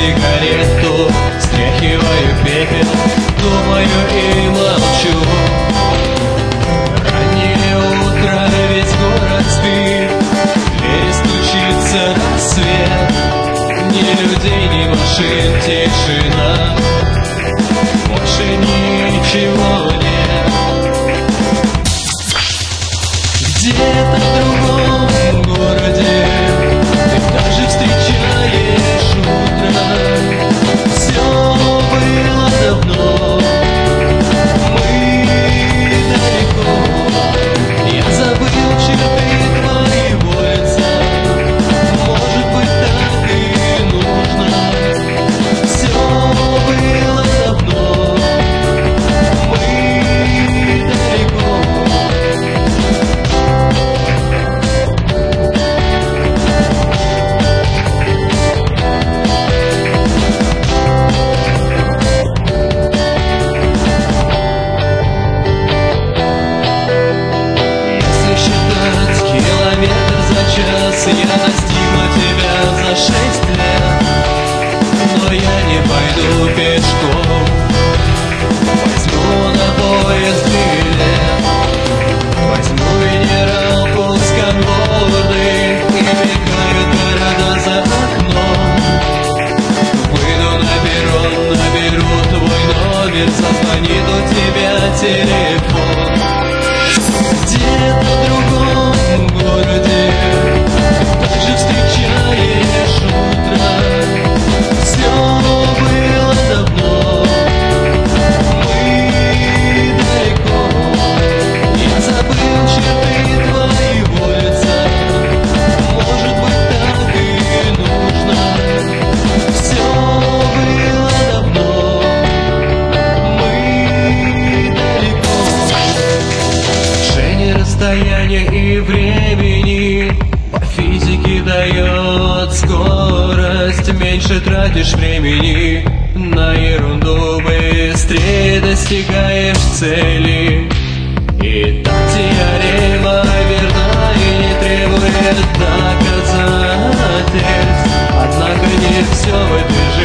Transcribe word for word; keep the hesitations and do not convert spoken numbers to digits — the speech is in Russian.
сигарету, стряхиваю пепел, думаю и молчу. Раннее утро, весь город спит, в двери стучится рассвет. Ни людей, ни машин, тишина, больше ничего нет. Где-то в другом городе ты также встречаешь утро. Все было давно, мы далеко. Я забыл черты твоего лица, может быть, так и нужно. Все было давно, мы далеко. Я настигну тебя за шесть лет, но я не пойду пешком, возьму на поезд билет, возьму минералку с конкорды, и мелькают города за окном. Выйду на перрон, наберу твой номер, зазвонит у тебя телефон. Где-то в другом городе также встречаешь утро. Все было давно, мы далеко. Я забыл черты твоего лица, может быть, так и нужно. Все было давно, мы далеко. Движение, расстояния и времени по физике дает скорость. Меньше тратишь времени на ерунду, быстрее достигаешь цели. И так теорема верна и не требует доказательств. Однако не все в этой жизни